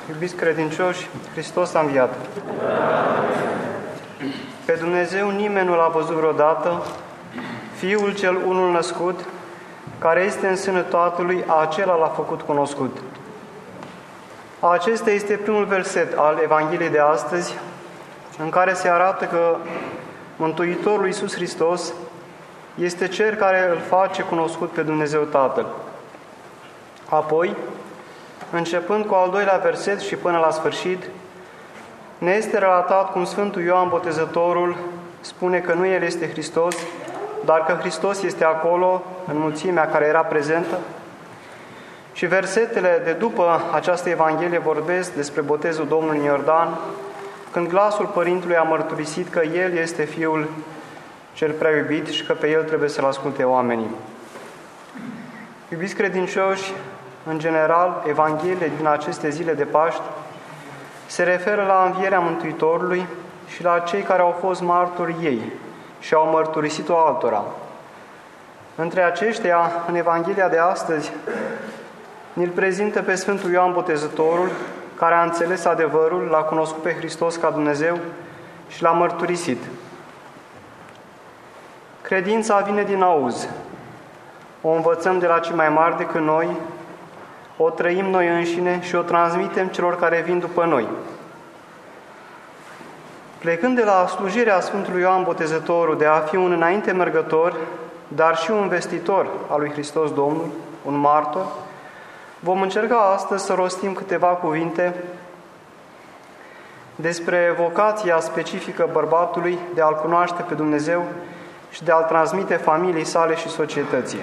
Iubiți credincioși, Hristos a înviat. Pe Dumnezeu nimeni nu l-a văzut vreodată, Fiul cel unul născut, care este în sânul Tatălui, acela l-a făcut cunoscut. Acesta este primul verset al Evangheliei de astăzi, în care se arată că Mântuitorul Iisus Hristos este Cel care îl face cunoscut pe Dumnezeu Tatăl. Apoi, începând cu al doilea verset și până la sfârșit, ne este relatat cum Sfântul Ioan Botezătorul spune că nu El este Hristos, dar că Hristos este acolo, în mulțimea care era prezentă. Și versetele de după această Evanghelie vorbesc despre botezul Domnului în Iordan, când glasul Părintelui a mărturisit că El este Fiul cel prea iubit și că pe El trebuie să-L asculte oamenii. Iubiți credincioși, în general, Evangheliile din aceste zile de Paști se referă la învierea Mântuitorului și la cei care au fost martori ei și au mărturisit-o altora. Între aceștia, în Evanghelia de astăzi, ne-l prezintă pe Sfântul Ioan Botezătorul, care a înțeles adevărul, l-a cunoscut pe Hristos ca Dumnezeu și l-a mărturisit. Credința vine din auz. O învățăm de la cei mai mari decât noi, o trăim noi înșine și o transmitem celor care vin după noi. Plecând de la slujirea Sfântului Ioan Botezătorul de a fi un înainte mergător, dar și un vestitor al lui Hristos Domnul, un martor, vom încerca astăzi să rostim câteva cuvinte despre vocația specifică bărbatului de a-L cunoaște pe Dumnezeu și de a-L transmite familiei sale și societății.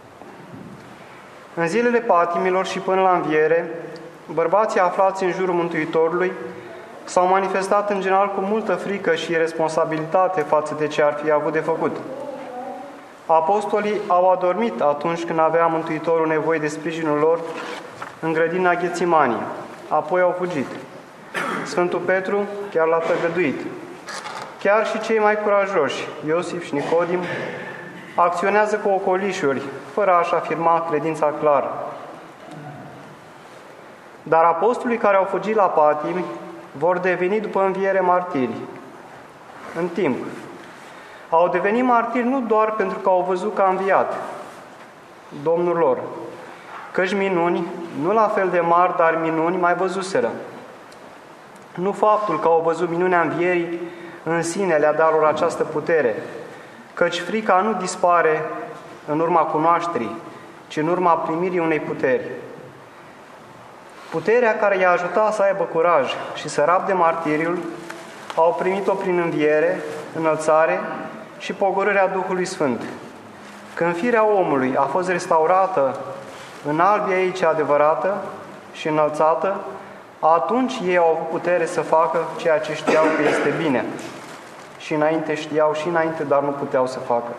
În zilele patimilor și până la înviere, bărbații aflați în jurul Mântuitorului s-au manifestat în general cu multă frică și responsabilitate față de ce ar fi avut de făcut. Apostolii au adormit atunci când avea Mântuitorul nevoie de sprijinul lor în grădina Ghețimanii, apoi au fugit. Sfântul Petru chiar l-a tăgăduit. Chiar și cei mai curajoși, Iosif și Nicodim, acționează cu ocolișuri, fără a-și afirma credința clară. Dar apostolii care au fugit la patimi vor deveni după înviere martiri. În timp, au devenit martiri nu doar pentru că au văzut că a înviat Domnul lor, căci minuni, nu la fel de mari, dar minuni mai văzuseră. Nu faptul că au văzut minunea învierii în sine le-a dat lor această putere, căci frica nu dispare în urma cunoașterii, ci în urma primirii unei puteri. Puterea care i-a ajutat să aibă curaj și să rabde martiriul, au primit-o prin înviere, înălțare și pogorârea Duhului Sfânt. Când firea omului a fost restaurată în albia ei cea adevărată și înălțată, atunci ei au avut putere să facă ceea ce știau că este bine. Și înainte știau și înainte, dar nu puteau să facă.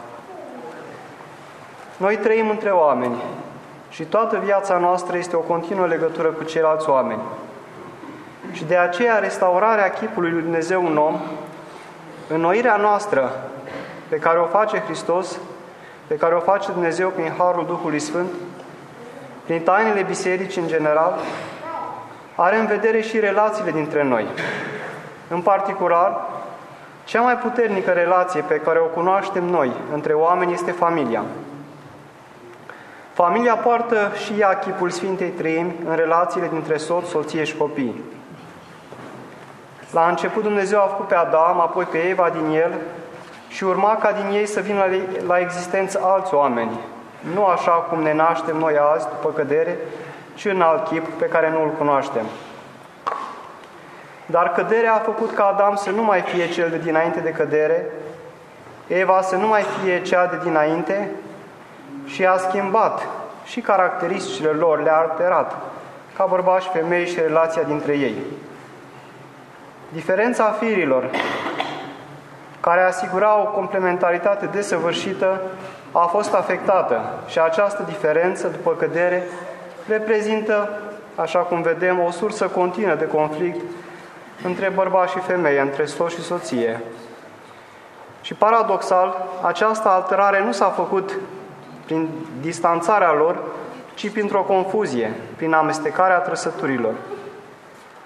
Noi trăim între oameni și toată viața noastră este o continuă legătură cu ceilalți oameni. Și de aceea restaurarea chipului lui Dumnezeu în om, înnoirea noastră pe care o face Hristos, pe care o face Dumnezeu prin Harul Duhului Sfânt, prin tainele bisericii în general, are în vedere și relațiile dintre noi. În particular, cea mai puternică relație pe care o cunoaștem noi între oameni este familia. Familia poartă și ea chipul Sfintei Treimi în relațiile dintre soț, soție și copii. La început Dumnezeu a făcut pe Adam, apoi pe Eva din el și urma ca din ei să vină la existență alți oameni, nu așa cum ne naștem noi azi după cădere, ci în alt chip pe care nu îl cunoaștem. Dar căderea a făcut ca Adam să nu mai fie cel de dinainte de cădere, Eva să nu mai fie cea de dinainte și a schimbat și caracteristicile lor, le-a alterat, ca bărbați și femei și relația dintre ei. Diferența firilor, care asigura o complementaritate desăvârșită, a fost afectată și această diferență, după cădere, reprezintă, așa cum vedem, o sursă continuă de conflict între bărbați și femei, între soț și soție. Și paradoxal, această alterare nu s-a făcut prin distanțarea lor, ci printr-o confuzie, prin amestecarea trăsăturilor.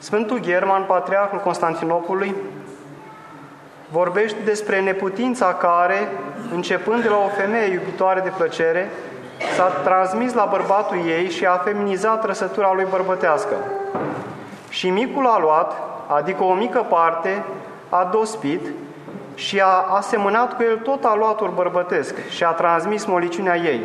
Sfântul German, patriarhul Constantinopolului, vorbește despre neputința care, începând de la o femeie iubitoare de plăcere, s-a transmis la bărbatul ei și a feminizat trăsătura lui bărbătească. Și micul a luat, adică o mică parte, a dospit și a asemănat cu el tot aluatul bărbătesc și a transmis moliciunea ei.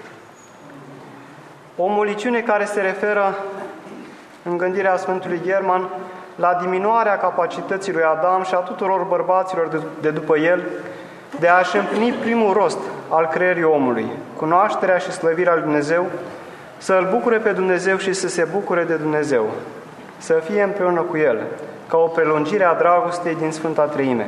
O moliciune care se referă, în gândirea Sfântului German, la diminuarea capacității lui Adam și a tuturor bărbaților de după el de a-și împlini primul rost al creării omului, cunoașterea și slăvirea lui Dumnezeu, să-L bucure pe Dumnezeu și să se bucure de Dumnezeu, să fie împreună cu El, ca o prelungire a dragostei din Sfânta Treime.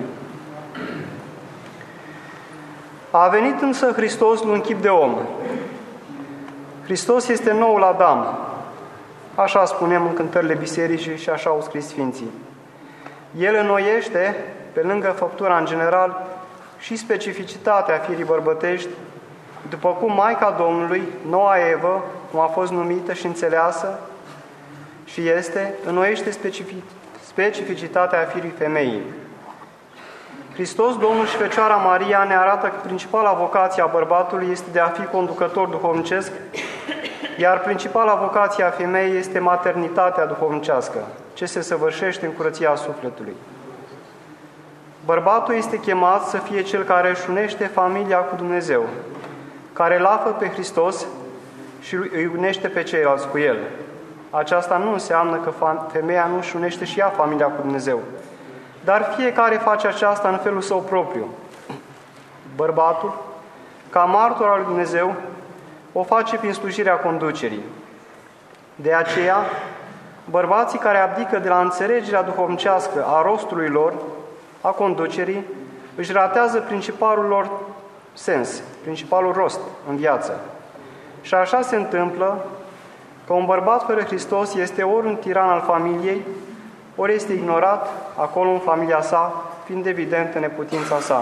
A venit însă Hristos în chip de om. Hristos este noul Adam, așa spunem în cântările bisericii și așa au scris Sfinții. El înnoiește, pe lângă făptura în general, și specificitatea firii bărbătești, după cum Maica Domnului, noua Evă, cum a fost numită și înțeleasă și este, înnoiește specificitatea firii femeii. Hristos, Domnul și Fecioara Maria ne arată că principala vocație a bărbatului este de a fi conducător duhovnicesc, iar principala vocație a femeii este maternitatea duhovnicească, ce se săvârșește în curăția sufletului. Bărbatul este chemat să fie cel care își unește familia cu Dumnezeu, care îl află pe Hristos și îi unește pe ceilalți cu El. Aceasta nu înseamnă că femeia nu își unește și ea familia cu Dumnezeu, dar fiecare face aceasta în felul său propriu. Bărbatul, ca martor al lui Dumnezeu, o face prin slujirea conducerii. De aceea, bărbații care abdică de la înțelegerea duhovnicească a rostului lor, a conducerii, își ratează principalul lor sens, principalul rost în viață. Și așa se întâmplă că un bărbat fără Hristos este ori un tiran al familiei, ori este ignorat acolo în familia sa, fiind evidentă neputința sa.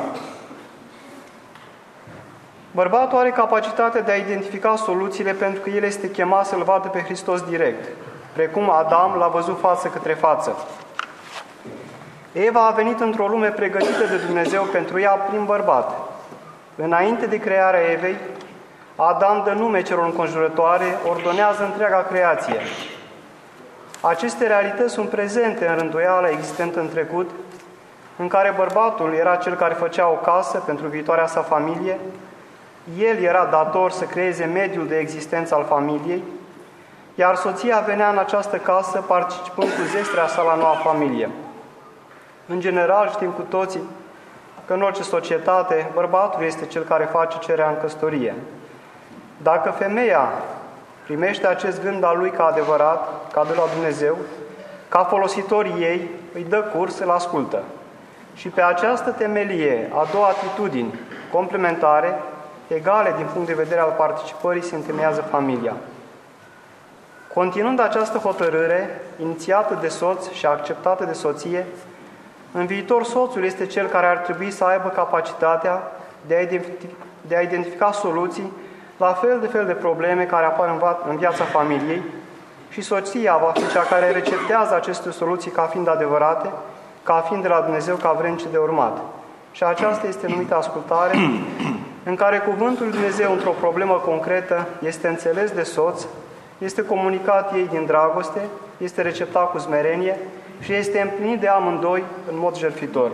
Bărbatul are capacitatea de a identifica soluțiile pentru că el este chemat să-L vadă pe Hristos direct, precum Adam l-a văzut față către față. Eva a venit într-o lume pregătită de Dumnezeu pentru ea prin bărbat. Înainte de crearea Evei, Adam dă nume celor înconjurătoare, ordonează întreaga creație. Aceste realități sunt prezente în rânduiala existentă în trecut, în care bărbatul era cel care făcea o casă pentru viitoarea sa familie, el era dator să creeze mediul de existență al familiei, iar soția venea în această casă participând cu zestrea sa la noua familie. În general știm cu toții că în orice societate bărbatul este cel care face cererea în căsătorie. Dacă femeia primește acest gând al lui ca adevărat, ca de la Dumnezeu, ca folositorii ei, îi dă curs, îl ascultă. Și pe această temelie a două atitudini complementare, egale din punct de vedere al participării, se întemeiază familia. Continuând această hotărâre, inițiată de soț și acceptată de soție, în viitor soțul este cel care ar trebui să aibă capacitatea de a identifica soluții la fel de probleme care apar în viața familiei și soția va fi cea care receptează aceste soluții ca fiind adevărate, ca fiind de la Dumnezeu, ca vrednice de urmat. Și aceasta este numită ascultare, în care cuvântul lui Dumnezeu într-o problemă concretă este înțeles de soț, este comunicat ei din dragoste, este receptat cu smerenie și este împlinit de amândoi în mod jertfitor.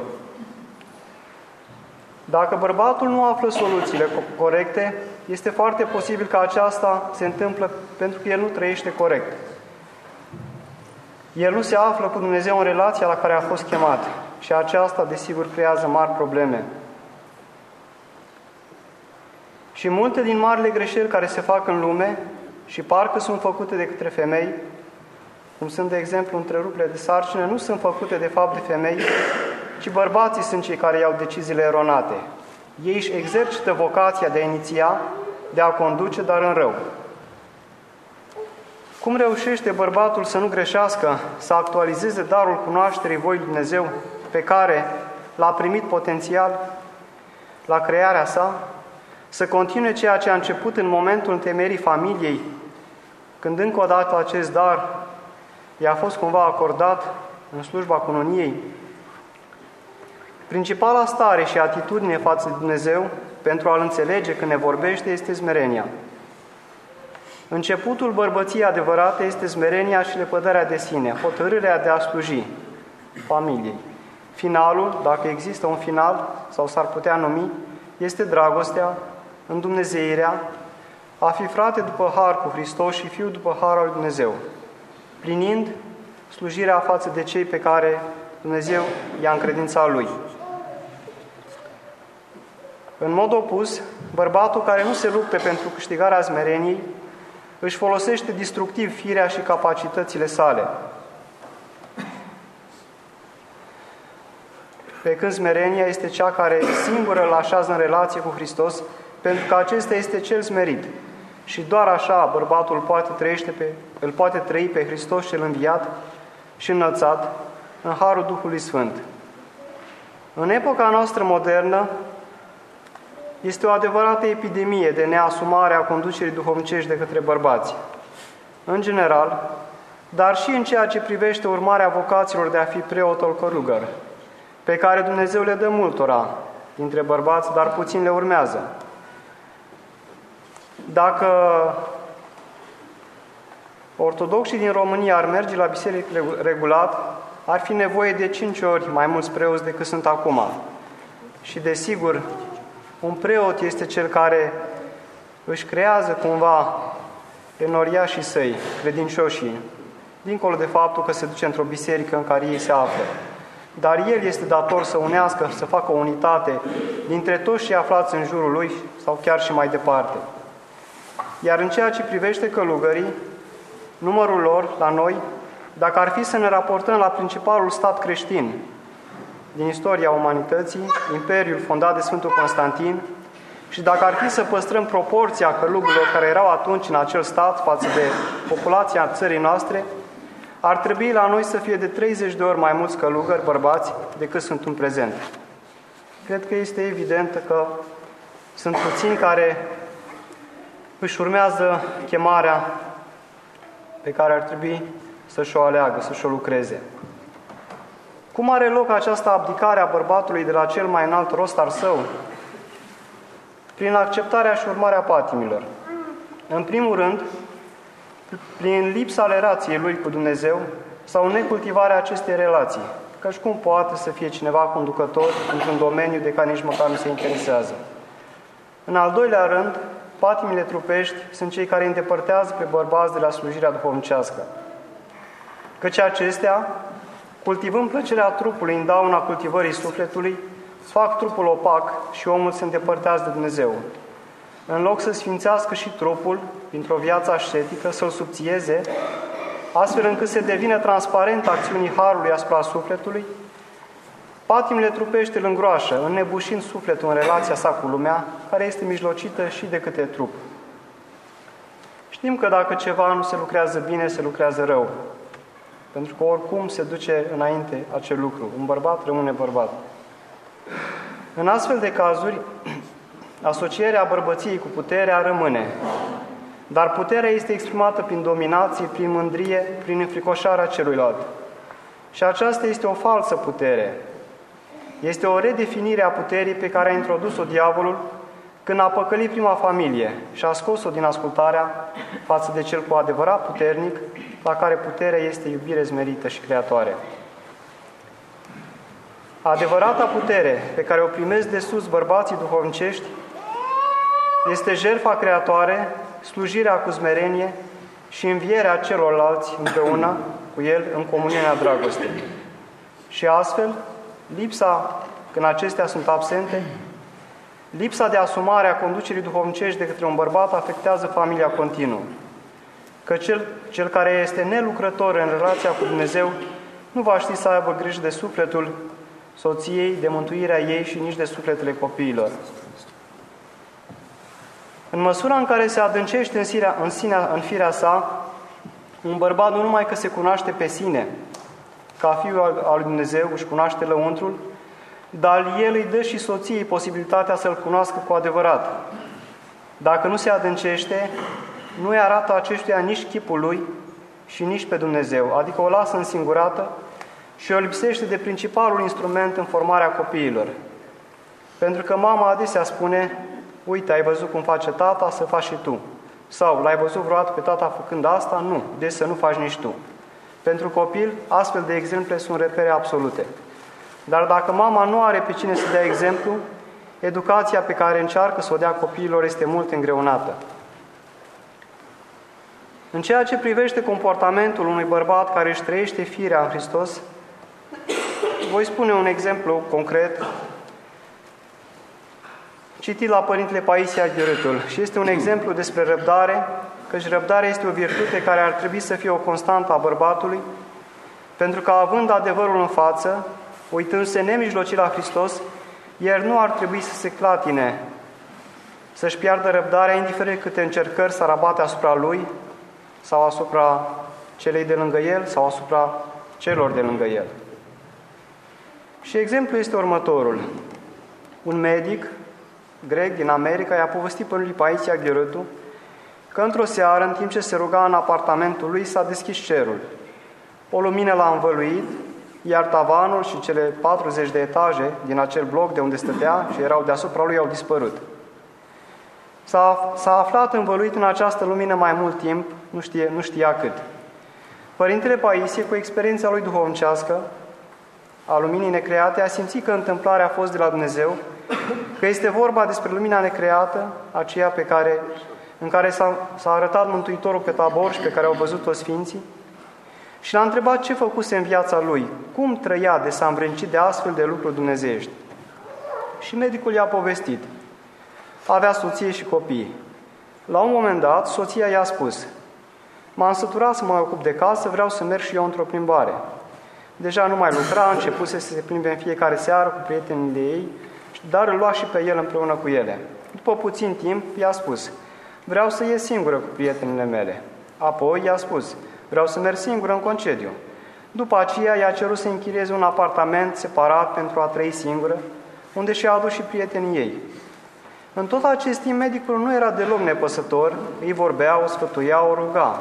Dacă bărbatul nu află soluțiile corecte, este foarte posibil că aceasta se întâmplă pentru că el nu trăiește corect. El nu se află cu Dumnezeu în relația la care a fost chemat și aceasta, desigur, creează mari probleme. Și multe din marile greșeli care se fac în lume și parcă sunt făcute de către femei, cum sunt, de exemplu, întreruperile de sarcină, nu sunt făcute de fapt de femei, ci bărbații sunt cei care iau deciziile eronate. Ei își exercită vocația de a iniția, de a conduce, dar în rău. Cum reușește bărbatul să nu greșească, să actualizeze darul cunoașterii voii lui Dumnezeu, pe care l-a primit potențial la crearea sa, să continue ceea ce a început în momentul întemeierii familiei, când încă o dată acest dar i-a fost cumva acordat în slujba cununiei. Principala stare și atitudine față de Dumnezeu pentru a-L înțelege când ne vorbește este smerenia. Începutul bărbăției adevărate este smerenia și lepădarea de sine, hotărârea de a sluji familiei. Finalul, dacă există un final, sau s-ar putea numi, este dragostea, îndumnezeirea, a fi frate după har cu Hristos și fiu după harul lui Dumnezeu, plinind slujirea față de cei pe care Dumnezeu i-a încredințat lui. În mod opus, bărbatul care nu se luptă pentru câștigarea smereniei își folosește destructiv firea și capacitățile sale. Pe când smerenia este cea care singură îl așează în relație cu Hristos, pentru că acesta este cel smerit. Și doar așa bărbatul îl poate trăi pe Hristos cel înviat și înălțat în harul Duhului Sfânt. În epoca noastră modernă este o adevărată epidemie de neasumare a conducerii duhovnicești de către bărbați. În general, dar și în ceea ce privește urmarea vocațiilor de a fi preot ori călugăr, pe care Dumnezeu le dă multora dintre bărbați, dar puțin le urmează. Dacă ortodoxii din România ar merge la biserică regulat, ar fi nevoie de 5 ori mai mulți preoți decât sunt acum. Și desigur, un preot este cel care își creează cumva enoriașii săi, credincioșii, dincolo de faptul că se duce într-o biserică în care ei se află. Dar el este dator să unească, să facă o unitate dintre toți cei aflați în jurul lui sau chiar și mai departe. Iar în ceea ce privește călugării, numărul lor la noi, dacă ar fi să ne raportăm la principalul stat creștin din istoria umanității, Imperiul fondat de Sfântul Constantin, și dacă ar fi să păstrăm proporția călugurilor care erau atunci în acel stat față de populația țării noastre, ar trebui la noi să fie de 30 de ori mai mulți călugări bărbați decât sunt în prezent. Cred că este evident că sunt puțini care își urmează chemarea pe care ar trebui să-și o aleagă, să-și o lucreze. Cum are loc această abdicare a bărbatului de la cel mai înalt rost al său? Prin acceptarea și urmarea patimilor. În primul rând, prin lipsa relației lui cu Dumnezeu sau necultivarea acestei relații, căci cum poate să fie cineva conducător într-un domeniu de care nici măcar nu se interesează. În al doilea rând, patimile trupești sunt cei care îndepărtează pe bărbați de la slujirea duhovnicească. Căci acestea, cultivând plăcerea trupului în dauna cultivării sufletului, fac trupul opac și omul se îndepărtează de Dumnezeu. În loc să sfințească și trupul, printr-o viață ascetică, să-l subțieze, astfel încât se devine transparent acțiunii harului asupra sufletului, patimile trupești îl îngroașă, înnebușind sufletul în relația sa cu lumea, care este mijlocită și de câte trup. Știm că dacă ceva nu se lucrează bine, se lucrează rău. Pentru că oricum se duce înainte acel lucru. Un bărbat rămâne bărbat. În astfel de cazuri, asocierea bărbăției cu puterea rămâne. Dar puterea este exprimată prin dominație, prin mândrie, prin înfricoșarea celuilalt. Și aceasta este o falsă putere. Este o redefinire a puterii pe care a introdus-o diavolul când a păcălit prima familie și a scos-o din ascultarea față de cel cu adevărat puternic, la care puterea este iubire smerită și creatoare. Adevărata putere pe care o primesc de sus bărbații duhovnicești este jertfa creatoare, slujirea cu smerenie și învierea celorlalți împreună cu el în comuniunea dragostei. Și astfel, lipsa, când acestea sunt absente, lipsa de asumare a conducerii duhovnicești de către un bărbat afectează familia continuă. Că cel care este nelucrător în relația cu Dumnezeu nu va ști să aibă grijă de sufletul soției, de mântuirea ei și nici de sufletele copiilor. În măsura în care se adâncește în firea sa, un bărbat nu numai că se cunoaște pe sine, ca fiul al lui Dumnezeu, își cunoaște lăuntrul, dar el îi dă și soției posibilitatea să-l cunoască cu adevărat. Dacă nu se adâncește, nu îi arată acestuia nici chipul lui și nici pe Dumnezeu, adică o lasă însingurată și o lipsește de principalul instrument în formarea copiilor. Pentru că mama adesea spune: uite, ai văzut cum face tata, să faci și tu. Sau, l-ai văzut vreodată pe tata făcând asta? Nu, deci să nu faci nici tu. Pentru copil, astfel de exemple sunt repere absolute. Dar dacă mama nu are pe cine să dea exemplu, educația pe care încearcă să o dea copiilor este mult îngreunată. În ceea ce privește comportamentul unui bărbat care își trăiește firea în Hristos, voi spune un exemplu concret citit la Părintele Paisie Aghiorâtul și este un exemplu despre răbdare, căci răbdarea este o virtute care ar trebui să fie o constantă a bărbatului, pentru că având adevărul în față, uitându-se nemijlocit la Hristos, el nu ar trebui să se clatine, să-și piardă răbdarea, indiferent câte încercări s-ar abate asupra lui sau asupra celei de lângă el sau asupra celor de lângă el. Și exemplul este următorul. Un medic grec din America i-a povestit Părintelui Paisie Aghiorâtul că într-o seară, în timp ce se ruga în apartamentul lui, s-a deschis cerul. O lumină l-a învăluit, iar tavanul și cele 40 de etaje din acel bloc de unde stătea și erau deasupra lui au dispărut. S-a aflat învăluit în această lumină mai mult timp, nu știa cât. Părintele Paisie, cu experiența lui duhovnicească a luminii necreate, a simțit că întâmplarea a fost de la Dumnezeu, că este vorba despre lumina necreată, aceea în care s-a arătat Mântuitorul pe Tabor și pe care au văzut-o Sfinții, și l-a întrebat ce făcuse în viața lui, cum trăia de s-a învrednicit de astfel de lucruri dumnezeiești. Și medicul i-a povestit. Avea soție și copii. La un moment dat, soția i-a spus: m-am săturat să mă ocup de casă, vreau să merg și eu într-o plimbare. Deja nu mai lucra, a început să se plimbe în fiecare seară cu prietenii ei, dar îl lua și pe el împreună cu ele. După puțin timp, i-a spus: vreau să ies singură cu prietenile mele. Apoi i-a spus: vreau să merg singură în concediu. După aceea i-a cerut să închirieze un apartament separat pentru a trăi singură, unde și-a adus și prietenii ei. În tot acest timp, medicul nu era deloc nepăsător, îi vorbea, o sfătuia, o ruga.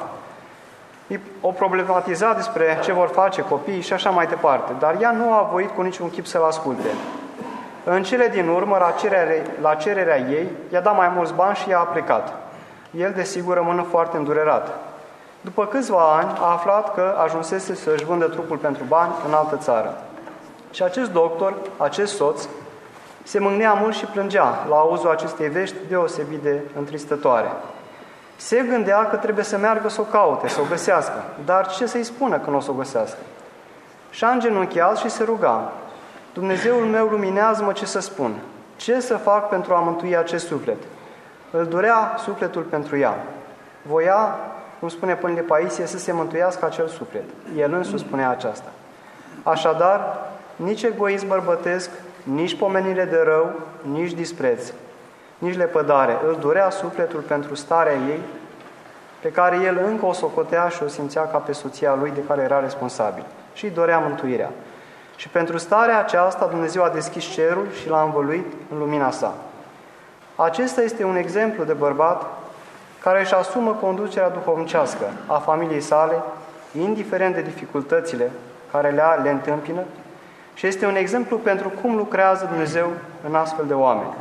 O problematiza despre ce vor face copiii și așa mai departe, dar ea nu a voit cu niciun chip să-l asculte. În cele din urmă, la cererea ei, i-a dat mai mulți bani și i-a plecat. El, desigur, rămână foarte îndurerat. După câțiva ani, a aflat că ajunsese să-și vândă trupul pentru bani în altă țară. Și acest doctor, acest soț, se mâhnea mult și plângea la auzul acestei vești deosebit de întristătoare. Se gândea că trebuie să meargă să o caute, să o găsească, dar ce să-i spună când o să o găsească? Și-a îngenunchiat și se ruga: Dumnezeul meu, luminează-mă ce să spun, ce să fac pentru a mântui acest suflet. Îl durea sufletul pentru ea. Voia, cum spune Părintele Paisie, să se mântuiască acel suflet. El însuși spunea aceasta. Așadar, nici egoism bărbătesc, nici pomenire de rău, nici dispreț, nici lepădare. Îl durea sufletul pentru starea ei, pe care el încă o socotea și o simțea ca pe soția lui de care era responsabil. Și îi dorea mântuirea. Și pentru starea aceasta Dumnezeu a deschis cerul și l-a învăluit în lumina sa. Acesta este un exemplu de bărbat care își asumă conducerea duhovnicească a familiei sale, indiferent de dificultățile care le întâmpină, și este un exemplu pentru cum lucrează Dumnezeu în astfel de oameni.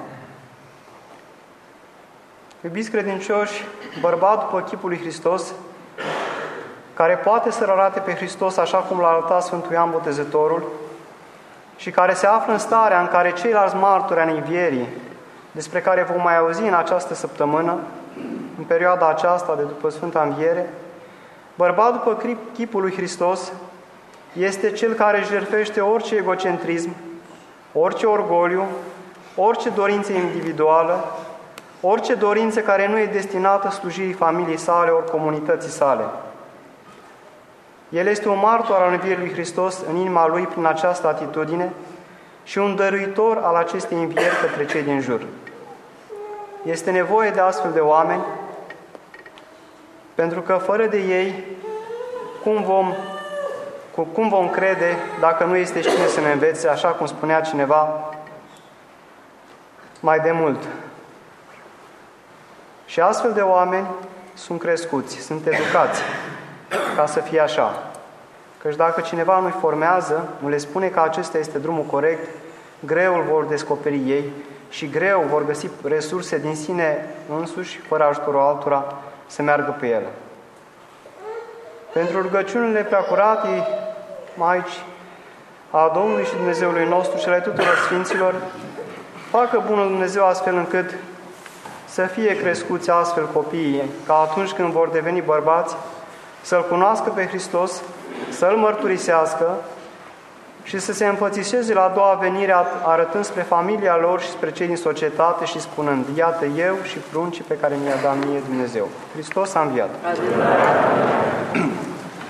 Iubiți credincioși, bărbat după chipul lui Hristos, care poate să arate pe Hristos așa cum l-a arătat Sfântul Ioan Botezătorul și care se află în starea în care ceilalți martori ai învierii, despre care vom mai auzi în această săptămână, în perioada aceasta de după Sfânta Înviere, bărbat după chipul lui Hristos este cel care își jertfește orice egocentrism, orice orgoliu, orice dorință individuală, orice dorință care nu e destinată slujirii familiei sale ori comunității sale. El este un martor al învierii lui Hristos în inima lui prin această atitudine și un dăruitor al acestei învieri către cei din jur. Este nevoie de astfel de oameni, pentru că fără de ei, cum vom crede dacă nu este cine să ne învețe, așa cum spunea cineva mai de mult. Și astfel de oameni sunt crescuți, sunt educați. ca să fie așa. Căci dacă cineva nu-i formează, nu le spune că acesta este drumul corect, greu îl vor descoperi ei și greu vor găsi resurse din sine însuși, fără ajutorul altora, să meargă pe ele. Pentru rugăciunile preacuratei Maici a Domnului și Dumnezeului nostru și ale tuturor Sfinților, facă Bunul Dumnezeu astfel încât să fie crescuți astfel copiii, ca atunci când vor deveni bărbați, să-L cunoască pe Hristos, să-L mărturisească și să se înfățișeze la a doua venire, arătând spre familia lor și spre cei din societate și spunând: iată eu și pruncii pe care mi-a dat mie Dumnezeu. Hristos a înviat! Amin.